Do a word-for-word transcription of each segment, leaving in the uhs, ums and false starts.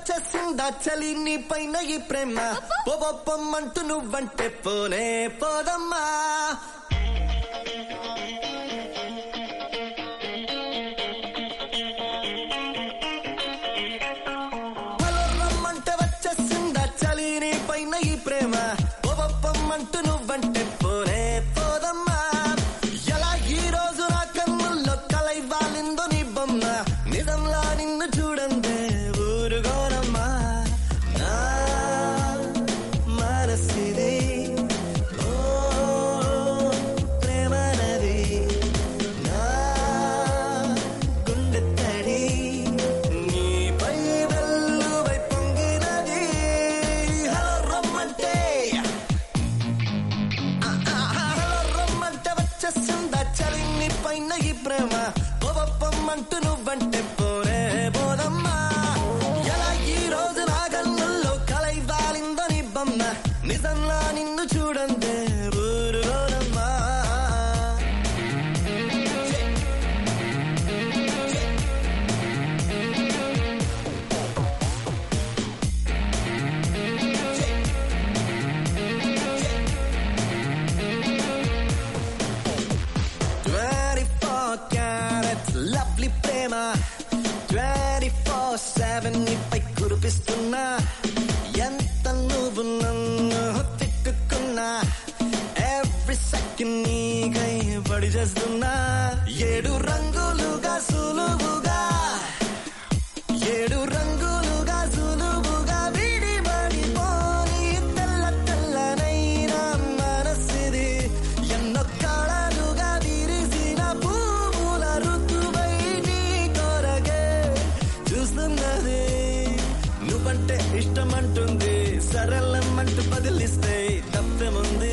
వచ్చేసిందా చలి నీ పైన ఈ ప్రేమ పొప్పమ్మంటూ నువ్వంటే పోనే పోదమ్మా రమ్మంటే వచ్చేసిందా చలి నీ పైన ఈ ప్రేమ పొప్పమ్మంటూ నువ్వంటే పోనే పోదమ్మా ఎలా ఈ రోజు నా కన్నుల్లో కలై వాలిందో నీ బొమ్మ నిజంలా నిన్ను చూడందే ఊరుగోనమ్మా నా మనసిది ఓ ప్రేమ నది నా గుండె తడి నీపై వెల్లువై పొంగినది హలో రమ్మంటే హలో రమ్మంటే వచ్చేసిందా చలి నీ పైన ఈ ప్రేమ పొప్పమ్మంటూ నువ్వంటే పోనే పోదమ్మా ఎలా ఈ రోజు నా కన్నుల్లో కలై వాలిందో నీ బొమ్మ నిజంలా నిన్ను చూడందే ఊరుగోనమ్మా twenty-four carats lovely ప్రేమ twenty-four seven నీపై కురిపిస్తున్నా ఎంత నువ్వు నన్ను తిట్టుకున్నా every second నీకై పడి చేస్తున్నా ఏడు రంగులుగా సులువుగా ఏడు రంగులుగా సులువుగా విడిపడిపోని తెల్ల తెల్లనైన మనసిది ఎన్నో కళలుగా విరిసిన పువ్వుల ఋతువై నీ కొరకే చూస్తున్నది నువ్వంటే ఇష్టమంటుంది సరళమంటూ బదిలిస్తే తప్పేముంది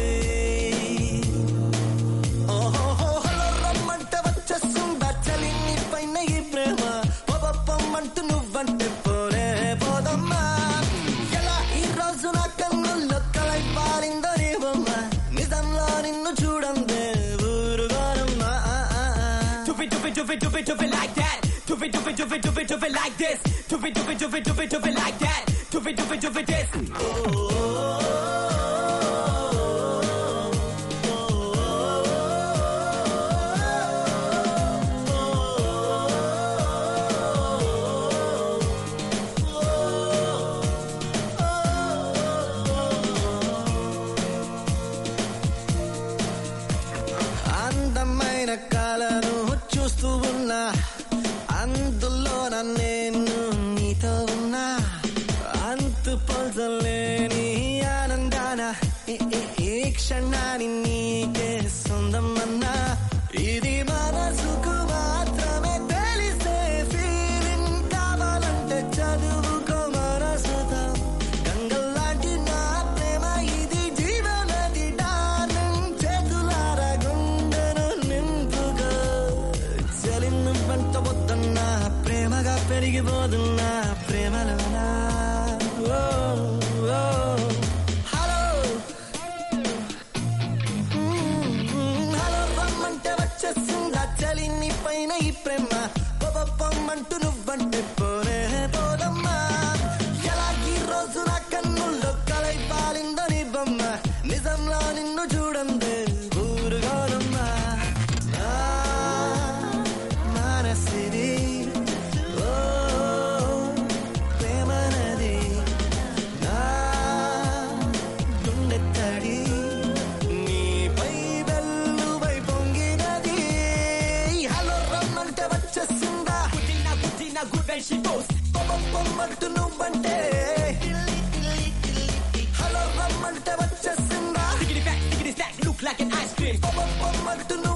ఓహో హలో రమ్మంటే వచ్చేస్తుందా చలి నీ పైన ఈ ప్రేమ పొప్పమ్మంటూ నువ్వంటే పోనే పోదమ్మా ఎలా ఈ రోజు నా కన్నుల్లో కలై పారిందో నీ బొమ్మ నిజంలో నిన్ను చూడందే ఊరుగోనమ్మా Do it, do it, do it, do it, do it like that. Do it, do it, do it, do it, do it like this. Do it, do it, do it, do it, do it like that. Do it, do it, do it, this. అందమైన కళను చూస్తూ ఉన్నా అందులో నేను నీతో ఉన్నా అంతు పొందలేని ఆనందాన ఈ- ఈ- ఈ క్షణాన్ని నీకే సొందమన్నా ఇది మనసుకు మాత్రమే తెలిసే ఫీలింగ్ కావాలంటే చదువుకో మనసుతో గంగల్లాంటి నా ప్రేమ ఇది జీవనది డార్లింగ్ చేతులార గుండెను నింపుగా చలిను పంట వద్దన్నా ప్రేమగా పెరిగిపోతున్నా ప్రేమలోనా ఓ, ఓ. హలో మ్మ్, హలో రమ్మంటే వచ్చేసిందా చలి నీ పైన ఈ ప్రేమ పొప్పమ్మంటూ నువ్వంటే పోనే పోదమ్మా ఎలా ఈ రోజు నా కన్నుల్లో కలై పాలిందో నీ బొమ్మ నిజంలో నిన్ను చూడందే ఊరుగోనమ్మా నా మనసిది ఓ ప్రేమ నది నా గుండె తడి నీపై వెల్లువై పొంగినది హలో రమ్మంటే వచ్చేసిందా Good enough, good enough, good when she goes. పొప్పమ్మంటూ నువ్వంటే హలో రమ్మంటే వచ్చేసిందా Stickity back, stickity stack, look like an ice cream. పొప్పమ్మంటూ నువ్వు